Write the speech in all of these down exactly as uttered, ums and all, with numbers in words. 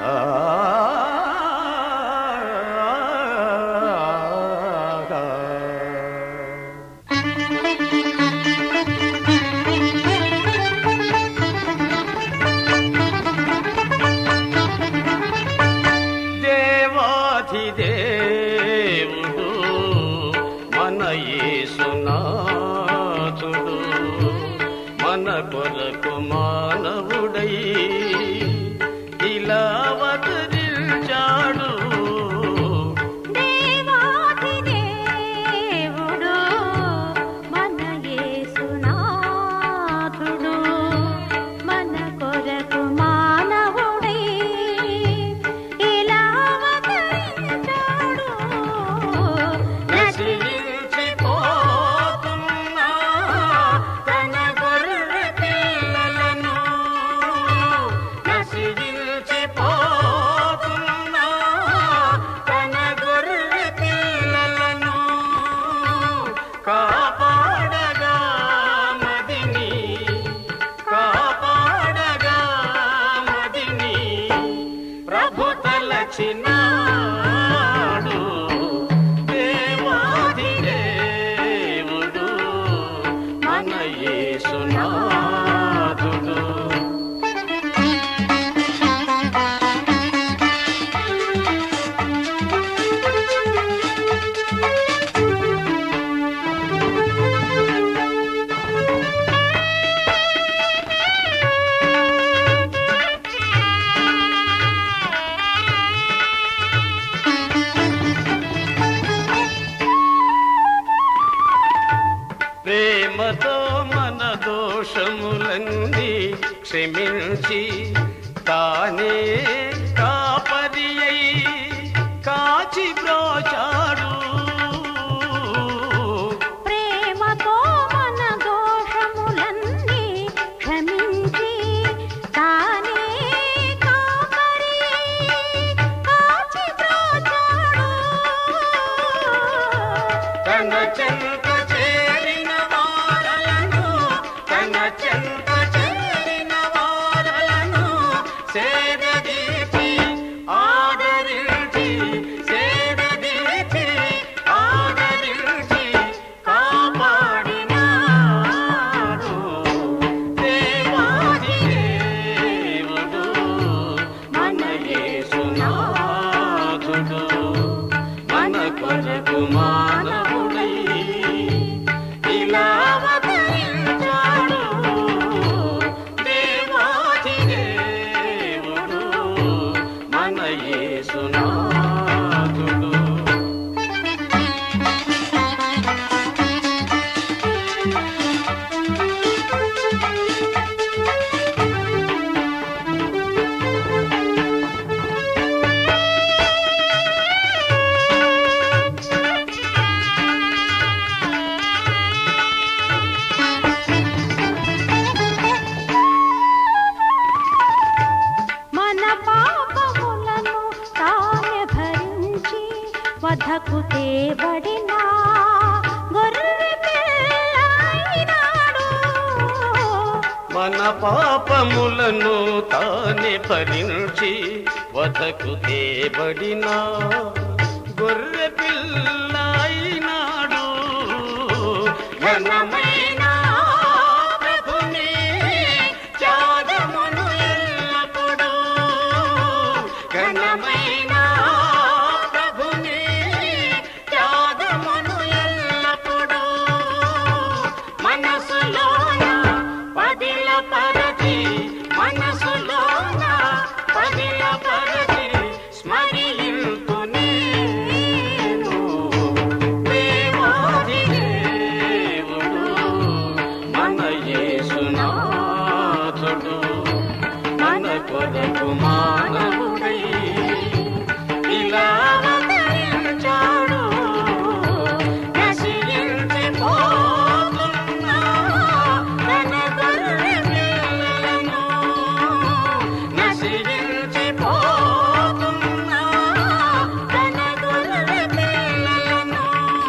దేవాధిదేవుడు మన యేసునాథుడు మన కొరకు మానవుడై ఇలా అవతరించాడు. దేవాధిదేవుడు మన యేసునాథుడు మన కొరకు మానవుడై ఇలా అవతరించాడు. నశించిపోతున్న తన గొర్రె పిల్లలను నశించిపోతున్న తన గొర్రె పిల్లలను కాపాడగా మదిని కాపాడగా మదిని ప్రభు తలచినాడు. దేవాధిదేవుడు మన యేసునాథుడు. ప్రేమతో మన దోషములన్నీ క్షమించి తానే కాపరి అయి కాచి బ్రోచాడు. ప్రేమతో మన దోషములన్నీ క్షమించి తానే కాపరి కాచి బ్రోచాడు. తన చెంత చేరిన వారలను తన చెంత చేరిన వారలను సేదదీచి ఆదరించి సేదదీచి ఆదరించి కాపాడినాడు. దేవాధిదేవుడు మన యేసునాథుడు మన కొరకు మానవుడై ఇలా అవతరించాడు. దేవాధిదేవుడు మన యేసునాథుడు. మన పాపములను తానే భరించి వధకు తేబడిన గొర్రె పిల్లైనాడు. మన పాపములను తానే భరించి వధకు తేబడిన గొర్రె పిల్లైనాడు. ఘనమైన ప్రభుని త్యాగమును ఎల్లప్పుడూ ఘనమైన ప్రభుని త్యాగమును ఎల్లప్పుడూ మనసులోన పదిల పరచి మనసులోన పదిల పరచి స్మరింతు నేను. దేవాధిదేవుడు మన యేసునాథుడు మన కొరకు మానవుడై ఇలా అవతరించాడు. నశించిపోతున్న తన గొర్రె పిల్లలను నశించిపోతున్న తన గొర్రె పిల్లలను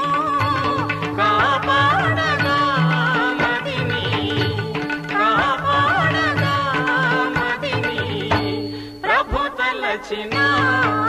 కాపాడగా మదిని కాపాడగా మదిని ప్రభు తల మరచిన